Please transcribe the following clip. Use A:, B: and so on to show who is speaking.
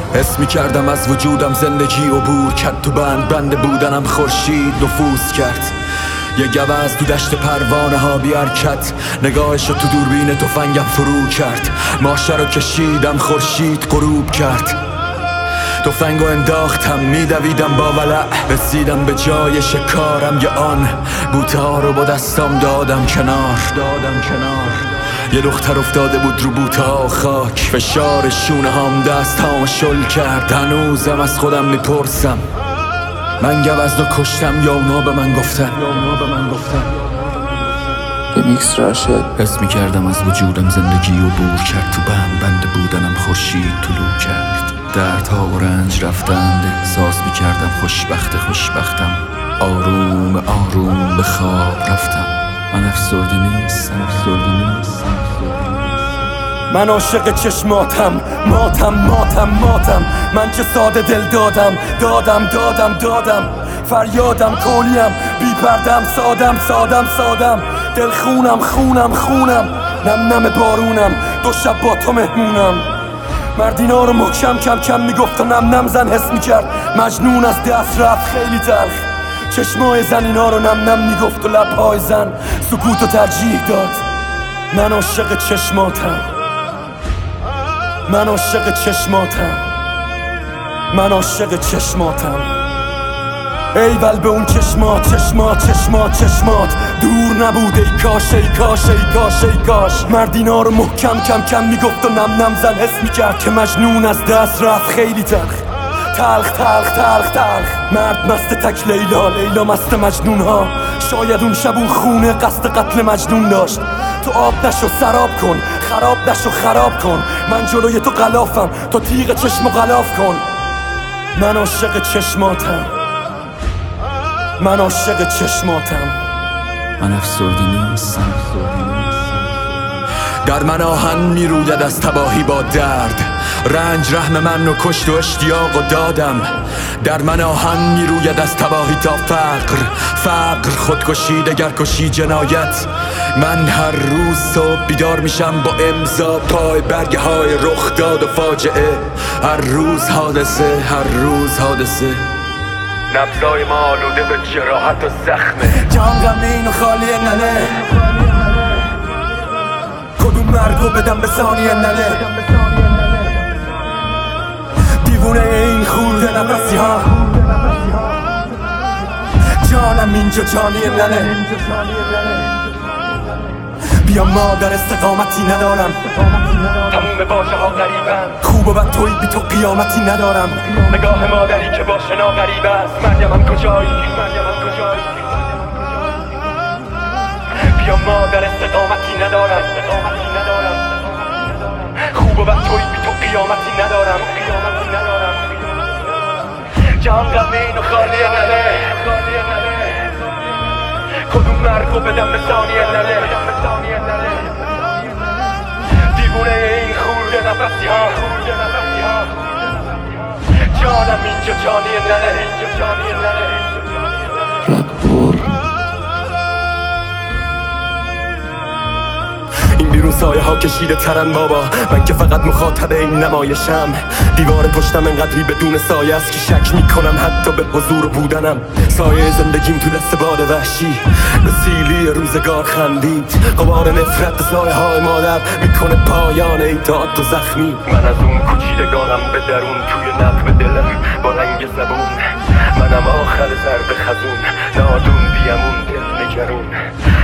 A: حس میکردم از وجودم زندگی عبور کرد، تو بنده بودنم خورشید نفوذ کرد. یه گوز تو دشت پروانه ها بی حرکت، نگاهشو تو دوربین تفنگم فرو کرد. ماشه رو کشیدم خورشید غروب کرد، تفنگو انداختم میدویدم با ولع. رسیدم به جای شکارم، یه آن بوته ها رو با دستام دادم کنار. یه دختر افتاده بود رو بوته ها و خاک، فشار شونه هام دست هام شل کرد. هنوزم از خودم میپرسم من گوزنو کشتم یا اونا به من گفتن.
B: ریمیکس راشد.
A: حس میکردم از وجودم زندگی عبور کرد، تو بنده بودنم خورشید طلوع کرد. دردها و رنج رفتند، احساس میکردم خوشبختم. آروم به خواب رفتم. من افسرده نیستم.
C: من عاشق چشماتم، ماتم. من که ساده دل دادم. فریادم کولیم، بی پردم، سادم. دل خونم. نم بارونم، دو شب با تو مهمونم. مردینا رو محکم کم میگفت و نم زن حس میکرد. مجنون از دست رفت خیلی تلخ، چشمای زنینا رو نم میگفت و لبهای زن سکوت و ترجیح داد. من عاشق چشماتم. ایول به اون چشمات دور نبود. ای کاش مردینا رو محکم کم میگفت و نم زن حس میکرد که مجنون از دست رفت خیلی تلخ. مرد مست تک لیلا مست مجنون ها. شاید اون شب اون خونه قصد قتل مجنون داشت. تو آب نشو سراب کن، خراب کن. من جلوی تو غلافم، تو تیغ چشمو غلاف کن. من عاشق چشماتم.
A: من افسرده نیستم. در من آهن میروید از تباهی با درد، رنج رحم من رو کشت و اشتیاق و دادم. در من آهن میروید از تباهی تا فقر خودکشی دگرکشی جنایت. من هر روز صبح بیدار میشم با امضا پای برگه های رخ داد و فاجعه. هر روز حادثه نبضای ما آلوده به جراحت و زخمه.
C: جان غمین و خالی ننه، کدوم مرگو بدم به ثانیه ننه. دیوونه این خورده نفسی ها، جانم اینجا جانی ننه. بیا مادر استقامتی ندارم، تموم باشه ها غریبم. خوب و بد توی بی تو قیامتی ندارم. نگاه مادری که باشه ناغریب است. مریمم کجایی؟ بیا مادر استقامتی ندارم، خوب و بد توی بی تو قیامتی ندارم. جان غمین و خالی ننه، کدوم مرگو بدم به ثانیه ننه. دیوونه این خورده نفسی ها، جانم اینجا جانی ننه. این بیرون سایه ها کشیده ترن بابا، من که فقط مخاطب این نمایشم. دیوار پشتم انقدری بدون سایه است که شک میکنم حتی به حضور بودنم. سایه زندگیم تو دست باد وحشی به سیلی روزگار خندید. غبار نفرت سایه های مادر میکنه پایان ایداد و زخمی. من از اون کوچیدگانم به درون توی نقب دلم با رنگ زبون. منم آخر ضرب خزون، نادون بیامون دل نگرون.